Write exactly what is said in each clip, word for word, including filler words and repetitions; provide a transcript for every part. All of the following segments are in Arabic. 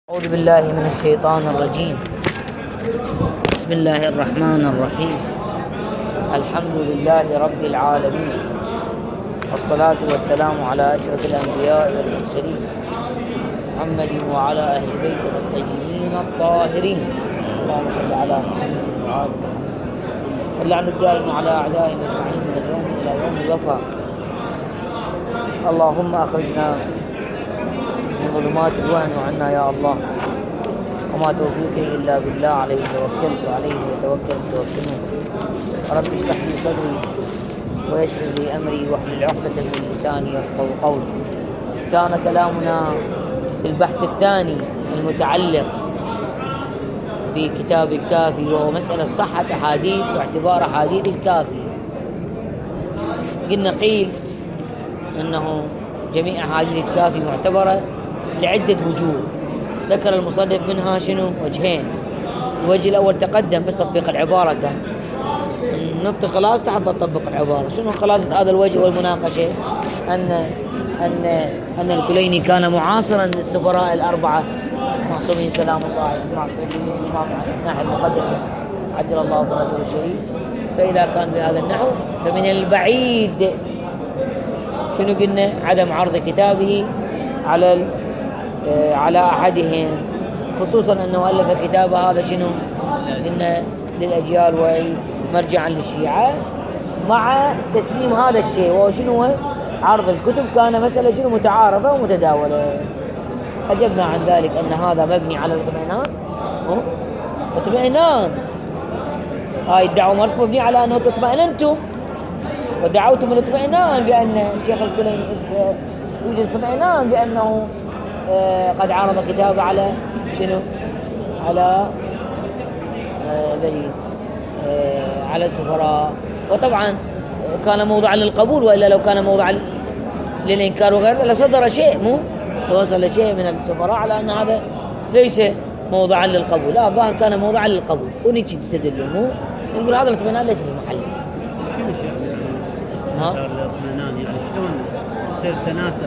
أعوذ بالله من الشيطان الرجيم. بسم الله الرحمن الرحيم. الحمد لله رب العالمين، والصلاة والسلام على أشرف الأنبياء والمرسلين محمد وعلى أهل بيته الطيبين الطاهرين. اللهم صل على محمد وعلى آله واللعن الدائم على أعدائهم أجمعين من اليوم إلى يوم الوفاء. اللهم أخرجنا من ظلمات الوهم عنا يا الله، وما توفيقي إلا بالله، عليه توكلت وعليه يتوكل المتوكلون. رب اشرح لي صدري ويسر لي أمري واحلل عقدة من لساني يفقهوا قولي. كان كلامنا في البحث الثاني المتعلق بكتاب الكافي، وهو مسألة صحة أحاديث واعتبار أحاديث الكافي. قلنا قيل أنه جميع أحاديث الكافي معتبرة لعدة وجوه، ذكر المصنف منها شنو؟ وجهين. الوجه الأول تقدم بس تطبيق العبارة، كان النطق خلاص تحت تطبق العبارة. شنو خلاصة هذا الوجه والمناقشة؟ أن أن أن الكليني كان معاصرا للسفراء الأربعة معصومين سلام الله معصومين الإمام الناحية المقدسة عجل الله فرجه الشريف. فإذا كان بهذا النحو فمن البعيد شنو قلنا؟ عدم عرض كتابه على على أحدهم، خصوصا أنه ألف كتابه هذا شنو؟ قلنا للأجيال ومرجعا للشيعة، مع تسليم هذا الشيء وهو شنو؟ عرض الكتب. كان مسألة شنو؟ متعارفة ومتداولة. أجبنا عن ذلك أن هذا مبني على الاطمئنان. اطمئنان هاي الدعوة مرت مبني على أنه تطمئننتم ودعوتم الاطمئنان بأن الشيخ الكليني يوجد اطمئنان بأنه آه قد عرض كتابه على شنو؟ على آه بريد آه على السفراء. وطبعا كان موضوعا للقبول، وإلا لو كان موضوعا للإنكار وغيره لصدر شيء، مو وصل شيء من السفراء على أن هذا ليس موضوعا للقبول. لا، الظاهر كان موضوعا للقبول ونجي تستدل، مو نقول هذا الاطمئنان ليس في محله. شنو الشيء ها؟ الاطمئنان يعني شلون يصير تناسب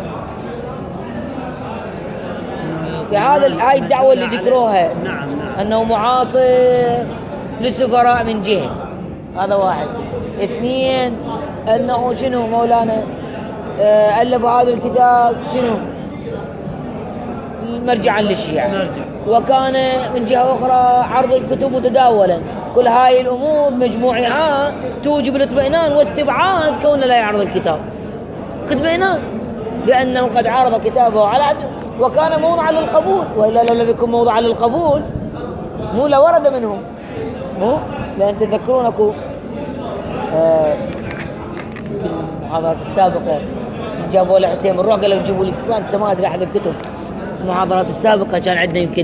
في هذا هاي الدعوة اللي ذكروها؟ نعم نعم. أنه معاصر للسفراء من جهة، هذا واحد. اثنين، أنه شنو مولانا آه ألف هذا الكتاب شنو؟ مرجعا للشيعة. مرجع. وكان من جهة أخرى عرض الكتب متداولا. كل هاي الأمور مجموعها توجب الاطمئنان واستبعاد كونه لا يعرض الكتاب. اطمئنان بأنه قد عرض كتابه على وكان موضعا للقبول، وإلا لو لم يكن موضعا للقبول مو لورد منهم، مو لأن تذكرونكم آه في المحاضرات السابقة جابوا له حسين الروح قالوا جيبوا لي كمان سماعة لأحد الكتب. المحاضرات السابقة كان عندنا يمكن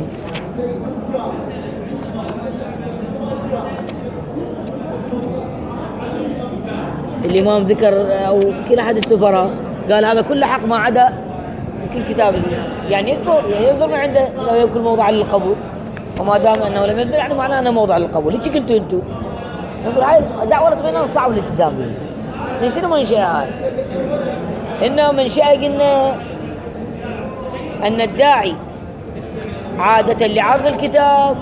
الإمام ذكر أو كل أحد السفراء قال هذا كله حق ما عدا يمكن كتاب، يعني يذكر يعني يصدر من عنده لو يكون موضوعا للقبول، وما دام أنه لم يصدر يعني معناه أنه موضوع للقبول. ليش قلتوا أنتوا؟ نقول هاي دعوة الاطمئنان صعب الالتزام بها. من شنو منشأها هاي؟ إنه منشأها قلنا أن الداعي عادة لعرض الكتاب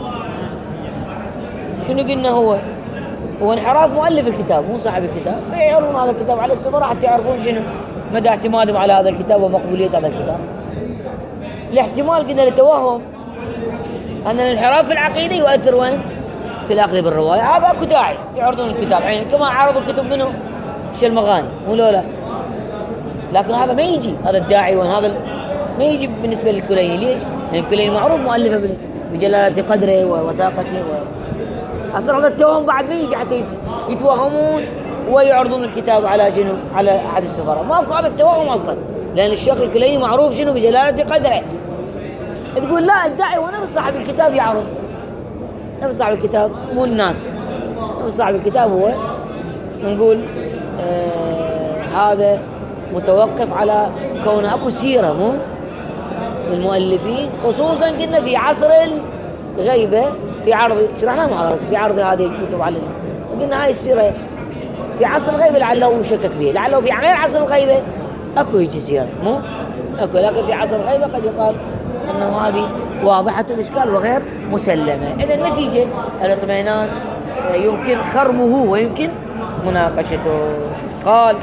شنو قلنا؟ هو هو انحراف مؤلف الكتاب مو صاحب الكتاب. يعرضون هذا الكتاب على السفراء حتى يعرفون شنو مدى اعتمادهم على هذا الكتاب ومقبولية هذا الكتاب. الاحتمال قلنا لتوهم أن الانحراف العقيدي يؤثر وين؟ في الأخذ بالرواية. هذا أكو داعي يعرضون الكتاب يعني كما عرضوا كتب منه شيء المغاني، مو لولا. لكن هذا ما يجي، هذا الداعي وين هذا ما يجي بالنسبة للكليني. ليش؟ لأن الكليني معروف مؤلفة بجلالة قدره ووثاقته و... أصلا هذا التوهم بعد ما يجي حتى يتوهمون ويعرضون الكتاب على شنو؟ على أحد السفراء. ماكو هذا التوهم أصلا، لأن الشيخ الكليني معروف شنو؟ بجلالة قدره. تقول لا، الداعي هو نفس صاحب الكتاب يعرض، نفس صاحب الكتاب مو الناس، نفس صاحب الكتاب هو نقول آه هذا متوقف على كونه اكو سيره مو المؤلفين، خصوصا قلنا في عصر الغيبه في عرض شرحنا محاضرات في عرض هذه الكتب على قلنا هاي السيره في عصر الغيبه لعله مشكك به، لعله في غير عصر الغيبه اكو هيك سيره مو اكو، لكن في عصر الغيبه قد يقال انه هذه واضحة الإشكال وغير مسلمة. إذا النتيجة الاطمئنان يمكن خرمه ويمكن مناقشته. قال: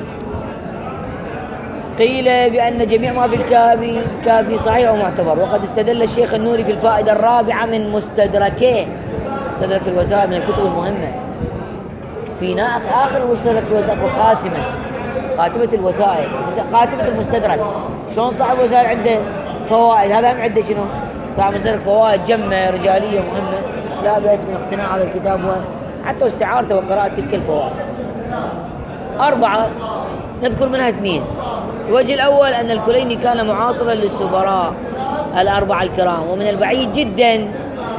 قيل بأن جميع ما في الكافي كافي صحيح ومعتبر، وقد استدل الشيخ النوري في الفائدة الرابعة من مستدركه، مستدرك الوسائل من الكتب المهمة، في آخر مستدرك الوسائل وخاتمة خاتمة الوسائل، خاتمة المستدرك. شلون صاحب الوسائل عنده فوائد، هذا هم عنده شنو؟ صاحب المستدرك فوائد جمة رجالية مهمة، لا بأس من اقتناع هذا الكتاب وحتى استعارته وقراءة تلك الفوائد. أربعة نذكر منها اثنين. الوجه الأول أن الكليني كان معاصرا للسفراء الأربعة الكرام، ومن البعيد جدا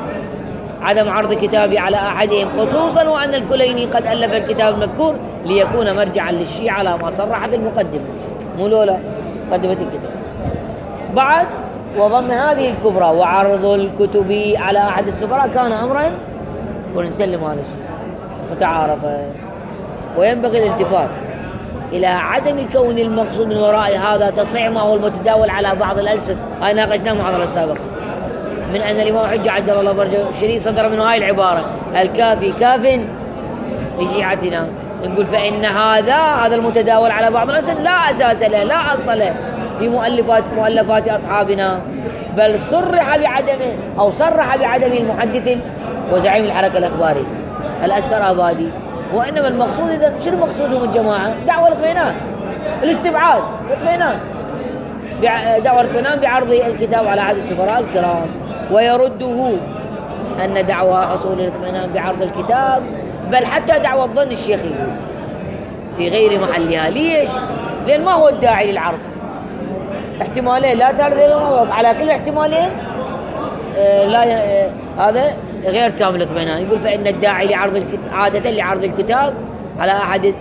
عدم عرض كتابه على أحدهم، خصوصا وأن الكليني قد ألف الكتاب المذكور ليكون مرجعا للشيعة على ما صرح في المقدمة، مو لولا مقدمة الكتاب. بعد وضم هذه الكبرى وعرض الكتب على أحد السفراء كان أمرا ونسلم هذا الشيء متعارفا. وينبغي الالتفات إلى عدم كون المقصود من وراء هذا تصحيح ما هو المتداول على بعض الألسن، هاي ناقشناه محاضرة السابقة، من أن الإمام حجة عجل الله فرجه الشريف صدر منه هاي العبارة: الكافي كاف لشيعتنا. نقول فإن هذا هذا المتداول على بعض الألسن لا أساس له، لا أصل له في مؤلفات مؤلفات أصحابنا، بل صرح بعدمه أو صرح بعدمه المحدث وزعيم الحركة الأخباري الأسترابادي. وإنما المقصود إذا شنو مقصودهم الجماعة؟ دعوة الاطمئنان، الاستبعاد، الاطمئنان، دعوة الاطمئنان بعرض الكتاب على عهد السفراء الكرام. ويرده أن دعوة حصول الاطمئنان بعرض الكتاب بل حتى دعوة ظن الشيخ في غير محلها. ليش؟ لأن ما هو الداعي للعرض؟ احتمالين لا ترد على كل احتمالين آه لا آه هذا غير تام الاطمئنان. يقول فإن الداعي لعرض الكتاب عادة لعرض الكتاب على أحد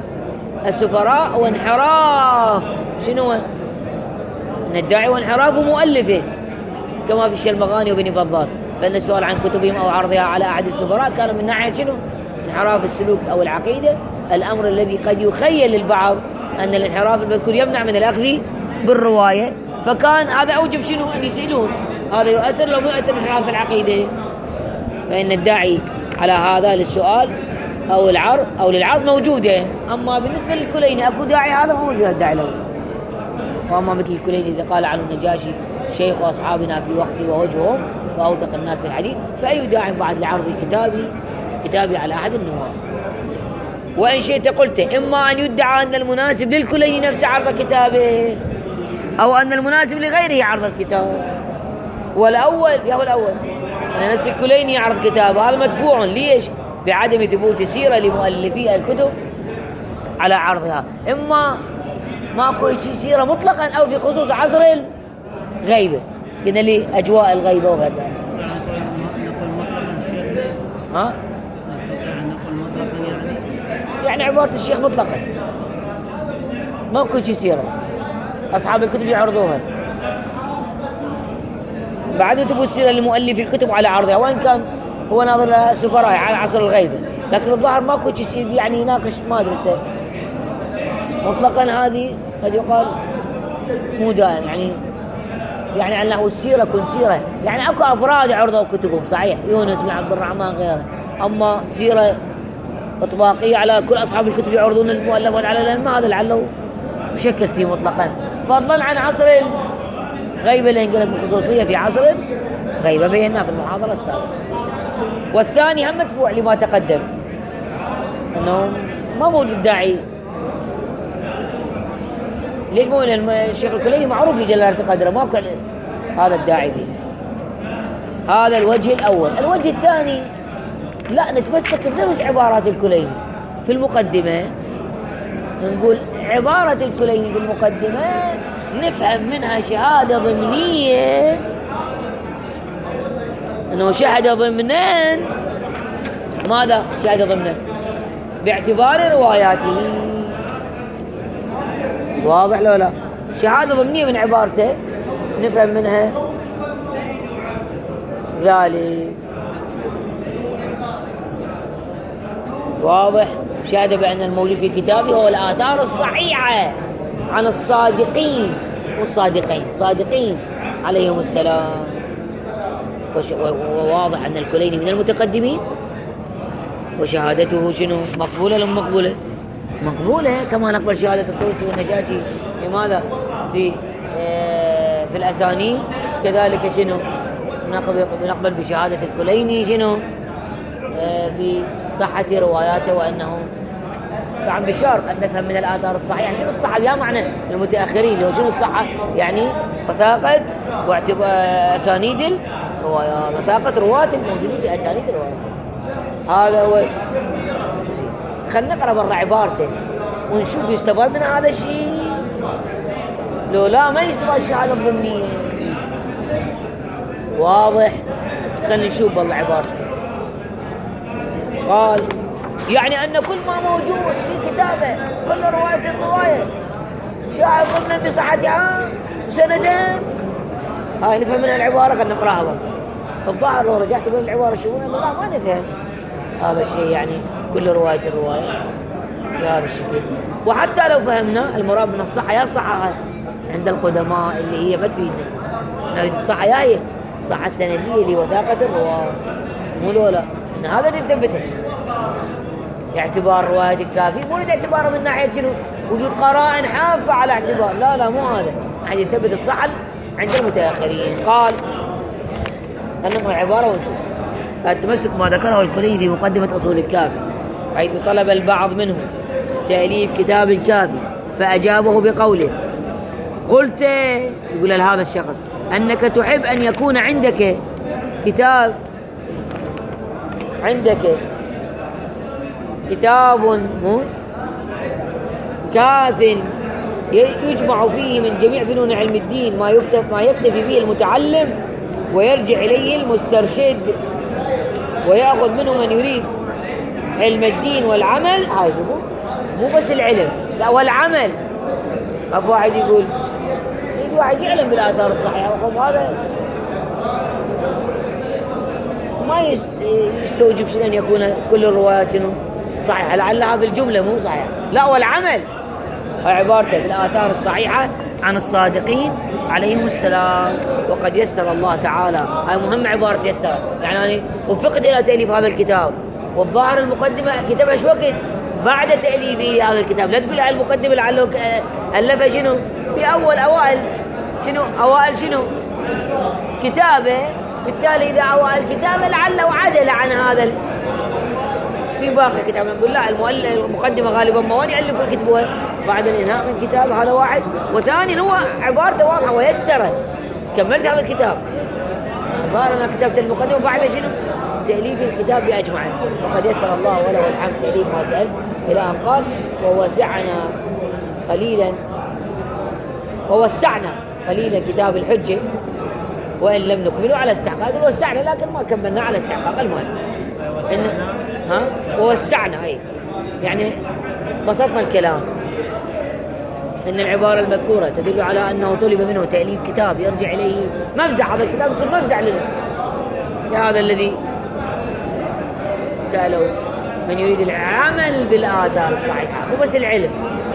السفراء وانحراف شنو؟ أن الداعي وانحراف مؤلفه كما في الشلمغاني وبن فضال، فإن السؤال عن كتبهم أو عرضها على أحد السفراء كان من ناحية شنو؟ انحراف السلوك أو العقيدة، الأمر الذي قد يخيل للبعض أن الانحراف المذكور يمنع من الأخذ بالرواية، فكان هذا أوجب شنو؟ أن يسألون هذا يؤثر لو يؤثر انحراف العقيدة. فإن الداعي على هذا للسؤال أو العرض أو للعرض موجودين. أما بالنسبة للكليني أكو داعي هذا موجود الداعي له. وأما مثل الكليني إذا قال عنه النجاشي شيخ أصحابنا في وقته ووجههم وأوثق الناس في الحديث، فأي داعي بعد لعرض كتابي كتابي على أحد النواب. وإن شئت قلت إما أن يدعى أن المناسب للكليني نفس عرض كتابه، أو أن المناسب لغيره عرض الكتاب. والأول يا هو الأول أن نفس الكليني يعرض كتابه، هذا مدفوع. ليش؟ بعدم ثبوت سيرة لمؤلفي الكتب على عرضها. إما ماكو شيء سيرة مطلقا أو في خصوص عصر الغيبة، قلنا لي أجواء الغيبة وغير ذلك. نقول مطلقا الشيخ ها؟ نستطيع أن نقول مطلقا يعني يعني عبارة الشيخ مطلقا ماكو شيء سيرة، أصحاب الكتب يعرضوها بعد ثبوت سيرة لمؤلفي الكتب على عرضها، وإن كان هو ناظر السفراء على عصر الغيبة، لكن الظاهر ماكو شيء يعني يناقش ما أدري السير مطلقا. هذه قد يقال مو دائم، يعني يعني أنه السيرة كن سيرة، يعني أكو أفراد عرضوا كتبهم صحيح، يونس بن عبد الرحمن غيره، أما سيرة إطباقية على كل أصحاب الكتب يعرضون المؤلفات على العلم، ما هذا لعله مشكك فيه مطلقا، فضلا عن عصر الغيبة اللي ينقلت بخصوصية في عصر الغيبة بيناه في المحاضرة السابقة. والثاني هم مدفوع لما تقدم أنه ما موجود داعي. ليش؟ مو لأن الشيخ الكليني معروف في جلالة قدره، ما كان هذا الداعي فيه. هذا الوجه الأول. الوجه الثاني لا نتمسك بنفس عبارات الكليني في المقدمة، نقول عبارة الكليني في المقدمة نفهم منها شهادة ضمنية أنه شهد ضمنا. ماذا شهد ضمنا؟ باعتبار رواياته. واضح لو لا؟ شهادة ضمنية من عبارته نفهم منها ذلك. واضح؟ شهد بأن الموجود في كتابه هو الآثار الصحيحة عن الصادقين والصادقين الصادقين عليهم السلام. وواضح أن الكليني من المتقدمين، وشهادته شنو؟ مقبولة ولا مقبولة؟ مقبولة، كما نقبل شهادة الطوسي والنجاشي. لماذا؟ في آه في الأسانيد كذلك شنو؟ نقبل, نقبل بشهادة الكليني شنو؟ آه في صحة رواياته، وأنه طبعا بشرط أن نفهم من الآثار الصحيحة شنو الصحة بها معنى المتأخرين، لو شنو الصحة يعني وثاقة واعتبار أسانيد الروايات، وثاقة رواة الموجودين في أسانيد الروايات. هذا هو. خلنا نقرأ برا عبارته ونشوف يستفاد من هذا الشيء لو لا ما يستفاد الشهادة الضمنية. واضح؟ خلنا نشوف بالله عبارته. قال يعني أن كل ما موجود في كتابه، كل رواية الرواية شاعر ضمنا بصحتها سندين. هاي نفهم من العبارة. خلنا نقرأها بقى. الظاهر لو رجعت بين العبارة شوفون لا ما نفهم هذا الشيء، يعني كل رواية الرواية بهذا الشكل. وحتى لو فهمنا المراد من الصحة يا الصحة عند القدماء اللي هي ما تفيدنا، الصحة يا هي الصحة السندية اللي وثاقة الرواة، مو لولا إن هذا اللي نثبته. اعتبار رواية الكافي مو نريد اعتباره من ناحية شنو؟ وجود قرائن حافة على اعتبار، لا لا مو هذا، يعني يثبت الصحة عند المتأخرين. قال خلينا نقرأ العبارة ونشوف. التمسك ما ذكره الكليني في مقدمة أصول الكافي، حيث طلب البعض منه تأليف كتاب الكافي فأجابه بقوله: قلت، يقول لهذا الشخص، أنك تحب أن يكون عندك كتاب عندك كتاب كاف يجمع فيه من جميع فنون علم الدين ما يكتب ما يكتفي به المتعلم ويرجع إليه المسترشد ويأخذ منه من يريد علم الدين والعمل. هاي شوفوا، مو بس العلم لا والعمل. أبو واحد يقول يجي واحد يعلم بالآثار الصحيحة، هذا ما يستوجب شنو أن يكون كل الروايات شنو صحيحة، لعلها في الجملة مو صحيحة، لا والعمل. عبارته بالآثار الصحيحة عن الصادقين عليهم السلام، وقد يسر الله تعالى. هاي مهم عبارة يسر، يعني أنا وفقت إلى تأليف هذا الكتاب، والظاهر المقدمة كتبها شو وقت بعد تأليفه هذا الكتاب. لا تقول على المقدمة لعله ألفها شنو في أول أوائل شنو أوائل شنو كتابه، بالتالي إذا أوائل كتابه لعله عدل عن هذا في باقي الكتاب. نقول لا، المقدمة غالبا مواني يألفوا يكتبوها بعد الإنهاء من كتاب. هذا واحد. وثاني هو عبارته واضحة ويسرت، كملت هذا الكتاب. ظهر أنا كتبت المقدمة بعد شنو تأليف الكتاب بأجمعه، وقد يسر الله وله الحمد تأليف ما سألت، إلى أن قال: ووسعنا قليلا ووسعنا قليلا كتاب الحجة وإن لم نكمله على استحقاق. وسعنا لكن ما كملنا على استحقاق. المهم إن ها ووسعنا، أي يعني بسطنا الكلام. إن العبارة المذكورة تدل على أنه طلب منه تأليف كتاب يرجع إليه مفزع. هذا الكتاب يكون مفزع لهذا الذي سأله من يريد العمل بالآثار الصحيحة، مو بس العلم،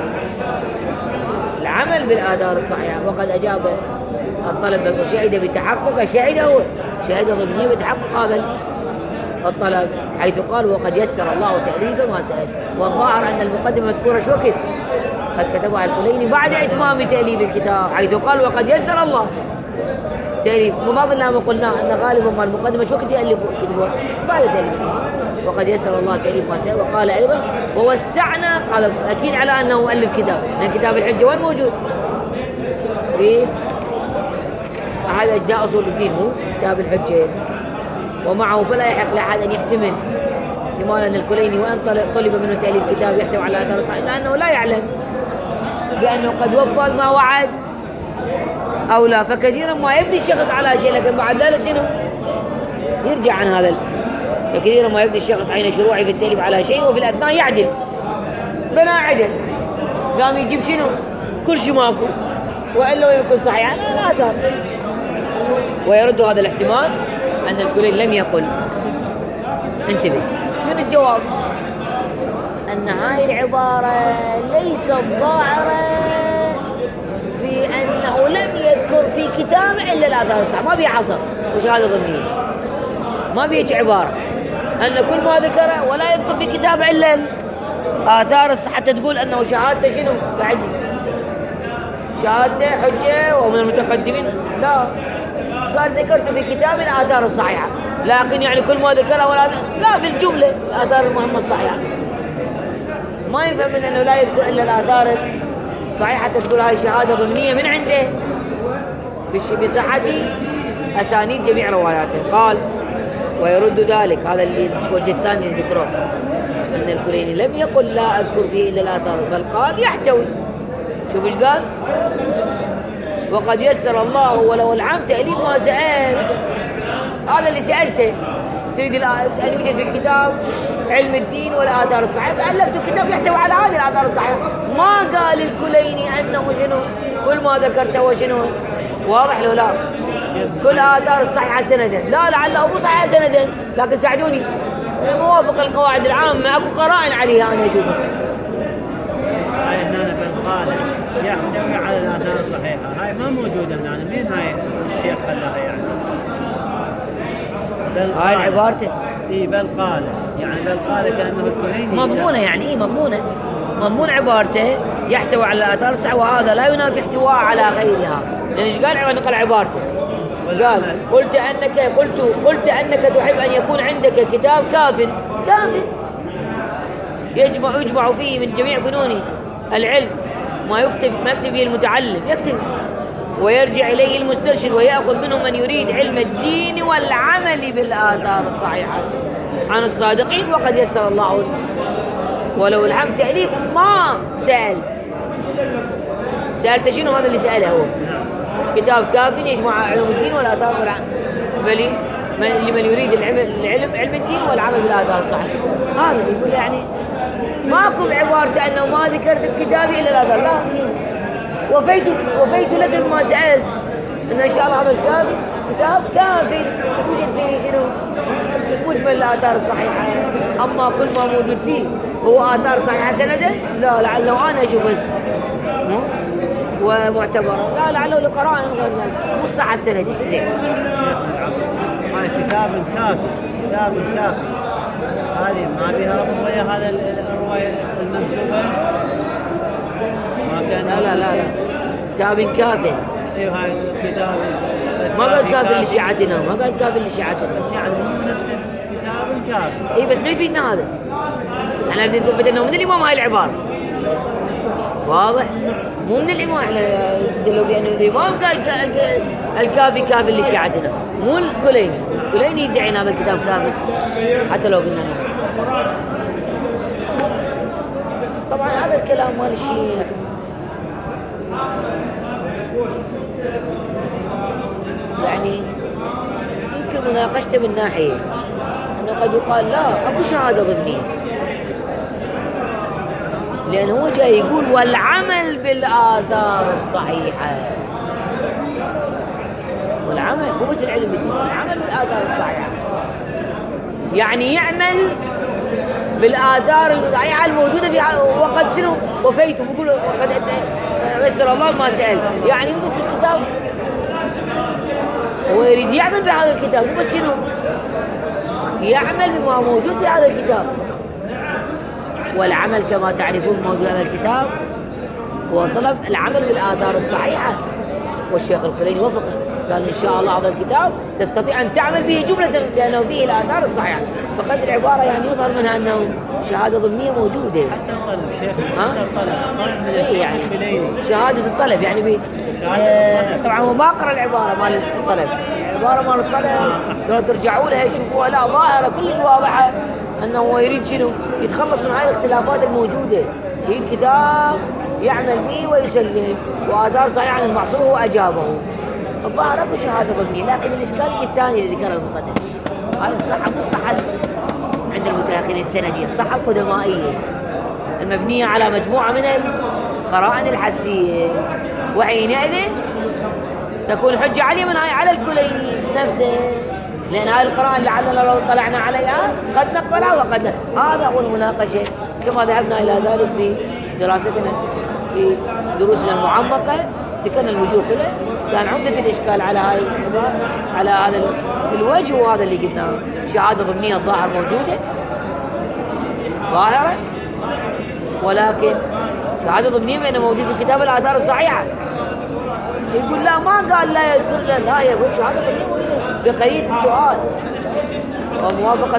العمل بالآثار الصحيحة. وقد أجاب الطلب وشهد بتحقق شهد هو شهد ضمني بتحقق هذا الطلب، حيث قال: وقد يسر الله تأليفه ما سأل. والظاهر أن المقدمة مذكورة شو وقت قد كتبها الكليني بعد إتمام تأليف الكتاب، حيث قال: وقد يسر الله تأليف، مضاف لها ما قلنا أن غالبا ما المقدمة شو وقت يألفوا كتبوا بعد تأليف. وقد يسر الله تأليف ما سأل. وقال أيضا: ووسعنا، قال أكيد على أنه ألف كتاب، لأن كتاب الحجة وين موجود؟ في أحد أجزاء أصول الدين، مو كتاب الحجة ومعه، فلا يحق لأحد أن يحتمل احتمال أن الكليني وأن طلب منه تأليف كتاب يحتوي على آثار الصحيح، لأنه لا يعلم بأنه قد وفى ما وعد أو لا. فكثيرا ما يبني الشخص على شيء، لكن بعد ذلك شنو يرجع عن هذا. فكثيرا ما يبني الشخص حين شروعه في التأليف على شيء وفي الأثناء يعدل بلا عدل، قام يجيب شنو كل شيء ماكو، وإلا يكون صحيح لا لا آثار. ويرد هذا الاحتمال أن الكليني لم يقل. انتبه، شنو الجواب؟ أن هاي العبارة ليست ظاهرة في أنه لم يذكر في كتابه إلا الآثار الصحيحة، ما بيحصل وشهادة ضمنية. ما بيجي عبارة أن كل ما ذكره ولا يذكر في كتاب إلا آثار حتى تقول أنه شهادته شنو ساعدني شهادته حجة ومن المتقدمين، لا، قال ذكرت في كتاب الآثار الصحيحة، لكن يعني كل ما ذكره ولا لا في الجملة الآثار المهمة الصحيحة. ما يفهم من أنه لا يذكر إلا الآثار الصحيحة تقول هاي شهادة ضمنية من عنده بصحة أسانيد جميع رواياته. قال ويرد ذلك، هذا اللي الوجه الثاني اللي ذكره، أن الكليني لم يقل لا أذكر فيه إلا الآثار، بل قال يحتوي. شوف ايش قال؟ وقد يسر الله ولو الحمد تأليف ما سألت. هذا اللي سألته، تريد أن يوجد في الكتاب علم الدين والآثار الصحيحة، فألفت كتاب يحتوي على هذه الآثار الصحيحة. ما قال الكليني أنه شنو كل ما ذكرته وشنو، واضح له؟ لا، كل آثار الصحيحة سندا، لا لعله مو صحيحة سندا، لكن ساعدوني موافق القواعد العامة، أكو قرائن عليها أنا أشوفها. هاي هنا بالقالة يحتوي على الآثار الصحيحة، هاي ما موجودة هنا. مين هاي الشيخ خلاها يعني؟ هاي عبارته إيه بالقالة، يعني بالقالة كأنه الكليني مضمونة، يعني إيه مضمونة؟ مضمون عبارته يحتوي على الآثار الصحيحة، وهذا لا ينافي احتواء على غيرها. لأن إيش قال؟ نقل عبارته، قال قلت أنك قلت قلت أنك تحب أن يكون عندك كتاب كاف كاف يجمع يجمع فيه من جميع فنون العلم ما يكتب ما يكتب به المتعلم، يكتب ويرجع إليه المسترشد ويأخذ منه من يريد علم الدين والعمل بالآثار الصحيحة عن الصادقين. وقد يسر الله ولو الحمد تأليف ما سأل. سألت شنو؟ هذا اللي سأله هو، كتاب كاف يجمع علم الدين والآثار والعمل، بل لمن يريد العلم العلم علم الدين والعمل بالآثار الصحيحة. هذا اللي يقول يعني ماكو بعبارته أنه ما ذكرت بكتابي إلا الآثار، لا، وفيت وفيت لك ما سألت إن إن شاء الله هذا الكتاب كتاب كافي يوجد فيه شنو مجمل الآثار الصحيحة. أما كل ما موجود فيه هو آثار صحيحة سندا، لا، لعله أنا أشوفه ومعتبرة، لا، لعله لقرائن غير ذلك مو الصحة السندي. زين، هاي كتاب كافي، كتاب كافي هذه ما بها ربط ويا هذا الرواية المنسوبة، ما كان. لا لا لا لا كتاب كافي. ايوه هاي كتاب ما قال كافي لشيعتنا، ما قال كافي لشيعتنا، بس يعني مو نفس الكتاب كافي. اي بس ما يفيدنا هذا، احنا بدنا نثبت انه من الامام هاي العبارة، واضح؟ مو من الامام، احنا استدلوا بانه الامام قال الكافي كافي لشيعتنا، مو الكليني. الكليني يدعي ان هذا الكتاب كافي حتى لو قلنا له. طبعا هذا الكلام مال الشيخ يعني يمكن مناقشته من ناحية أنه قد يقال لا أكو شهادة ضمنية، لأن هو جاي يقول والعمل بالآثار الصحيحة، والعمل مو بس العلم بالدين، العمل بالآثار الصحيحة يعني يعمل بالآثار الصحيحة الموجودة في وقد شنو وفيته، بيقول وقد يسر الله ما سأل، يعني يوجد في الكتاب، هو يريد يعمل بهذا الكتاب، مو بس شنو يعمل بما موجود في هذا الكتاب. والعمل كما تعرفون موجود في هذا الكتاب هو طلب العمل بالآثار الصحيحة، والشيخ الكليني وفقه، قال إن شاء الله هذا الكتاب تستطيع أن تعمل به جملة لأنه فيه الآثار الصحيحة. فقد العبارة يعني يظهر منها أنه شهادة ضمنية موجودة، حتى الطلب شيخ، حتى الطلب طلب من الشيخ يعني الكليني، شهادة الطلب يعني بي آه طبعا هو ما قرأ العبارة مال الطلب، العبارة مال الطلب لو ترجعوا لها يشوفوها لا ظاهرة كلش واضحة أنه هو يريد شنو يتخلص من هاي الاختلافات الموجودة، هي الكتاب يعمل به ويسلم وآثار صحيحة عن المعصوم وأجابه. الظاهر اكو شهادة ضمنية، لكن الإشكال الثاني اللي ذكره المصنف هذه الصحة مو الصحة عند المتأخرين السندية، الصحة القدمائية المبنية على مجموعة من القرائن الحدسية، وحينئذ تكون حجة عليه من هاي على الكليني نفسه، لأن هاي القرائن لعلنا لو طلعنا عليها قد نقبلها وقد لا. هذا هو المناقشة كما ذهبنا إلى ذلك في دراستنا في دروسنا المعمقة ذكرنا الوجوه كلها. كان عمدة الإشكال على هاي على هذا الوجه، وهذا اللي قلناه شهادة ضمنية الظاهر موجودة ظاهرة، ولكن شهادة ضمنية بأنه موجود في كتاب الآثار الصحيحة. يقول لا ما قال لا يذكر لا, لا يقول شهادة ضمنية موجودة بقية السؤال وموافقة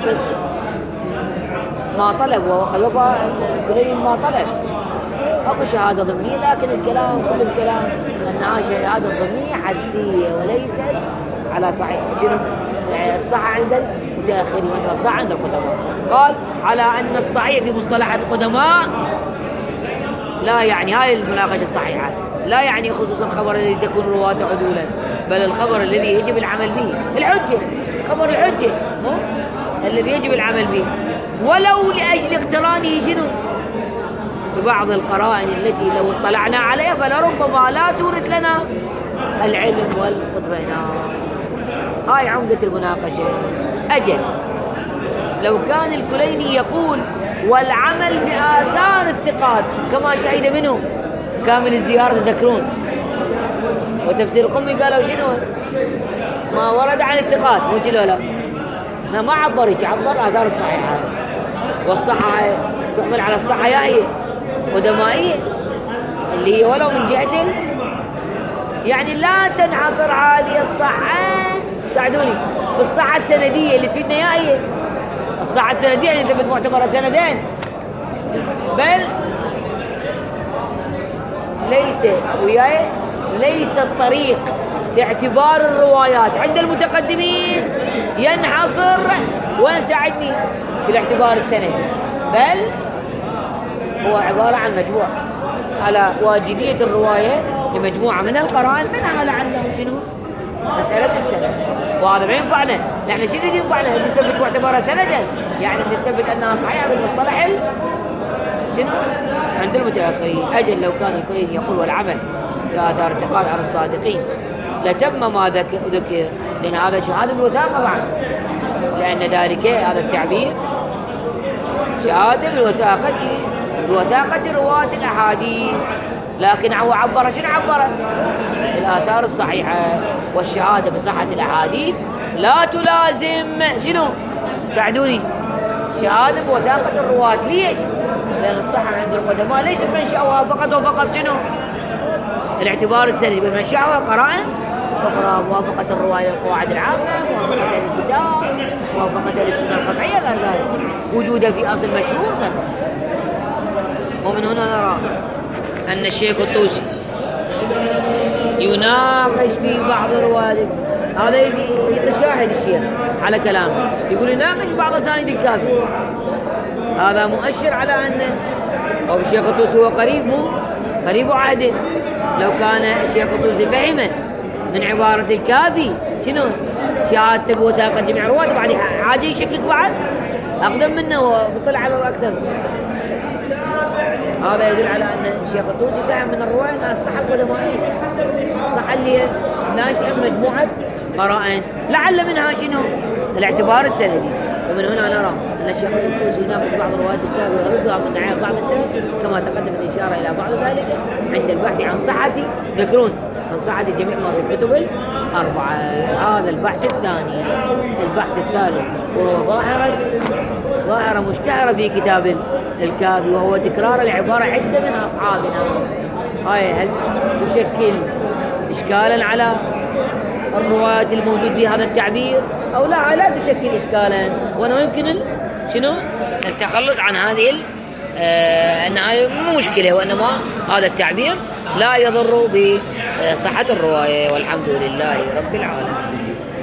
ما طلب، وقد وفى الكليني ما طلب. اكو شهادة ضمنية، لكن الكلام كل الكلام انها شهادة ضمنية حدسية وليست على صحيح شنو الصحة عند المتأخرين والصحة عند القدماء. قال على ان الصحيح في مصطلح القدماء لا يعني، هاي المناقشة الصحيحة، لا يعني خصوصا الخبر الذي تكون رواته عدولا، بل الخبر الذي يجب العمل به، الحجة، خبر الحجة مو الذي يجب العمل به، ولو لأجل اقترانه شنو ببعض القرائن التي لو اطلعنا عليها فلربما لا تورث لنا العلم والاطمئنان. هاي عمدة المناقشة. أجل لو كان الكليني يقول والعمل بآثار الثقات كما شهد منه كامل الزيارة تذكرون، وتفسير القمي قالوا شنو ما ورد عن الثقات، مو كذا لا لا ما عبر عبر آثار الصحيحة، والصحة تحمل على الصحة يا هي قدمائية اللي هي ولو من جهة يعني لا تنحصر هذه الصحة، ساعدوني بالصحة السندية اللي تفيدنا يا هي الصحة السندية يعني تثبت معتبرة سندين، بل ليس وياي ليس الطريق في اعتبار الروايات عند المتقدمين ينحصر وين ساعدني في الاعتبار السندي، بل هو عبارة عن مجموعة على واجبية الرواية لمجموعة من القرائن، منها لعلهم شنو مسألة السند. وهذا ما ينفعنا، نحن شنو اللي ينفعنا نثبت معتبرها سندا، يعني نثبت أنها صحيحة بالمصطلح شنو عند المتأخرين. أجل لو كان الكليني يقول والعمل بآثار الثقات على الصادقين لتم ما ذكر، لأن هذا شهادة بالوثاقة بعد، لأن ذلك هذا التعبير شهادة بالوثاقة بوثاقة رواة الأحاديث، لكن هو عبر شنو عبر الآثار الصحيحة، والشهادة بصحة الأحاديث لا تلازم شنو ساعدوني شهادة بوثاقة الرواة. ليش؟ لأن الصحة عند القدماء ليست منشأها فقط وفقط شنو الاعتبار السندي، بل منشأها قرائن أخرى، موافقة الرواية القواعد العامة، موافقة الكتاب، موافقة السنة القطعية، غير ذلك وجودها في أصل مشهور غير. ومن هنا نرى أن الشيخ الطوسي يناقش في بعض الروايات، هذا يتشاهد الشيخ على كلامه، يقول يناقش بعض أسانيد الكافي، هذا مؤشر على أن أو الشيخ الطوسي هو قريب مو قريب عهد. لو كان الشيخ الطوسي فهم من عبارة الكافي شنو شهادة بوثاقة جميع رواته، بعد عادي يشكك بعد أقدم منه وطلع على الأكثر. هذا يدل على أن الشيخ الطوسي فهم من الرواية أنها الصحة القدمائية، الصحة اللي ناشئة من مجموعة قرائن لعل منها شنو الاعتبار السندي. ومن هنا نرى أن الشيخ الطوسي يناقش بعض روايات الكتاب ويردها من ناحية ضعف السند، كما تقدم الإشارة إلى بعض ذلك عند البحث عن صحة ذكرون عن صحة جميع ما في الكتب الأربعة. هذا البحث الثاني. البحث الثالث وهو ظاهرة ظاهرة مشتهرة في كتاب الكافي، وهو تكرار العبارة عدة من أصحابنا. هاي هل تشكل إشكالا على الروايات الموجود في هذا التعبير أو لا؟ لا تشكل إشكالا، وأنه يمكن شنو التخلص عن هذه آه أن هذه مو مشكلة، وإنما هذا التعبير لا يضر بصحة الرواية، والحمد لله رب العالمين.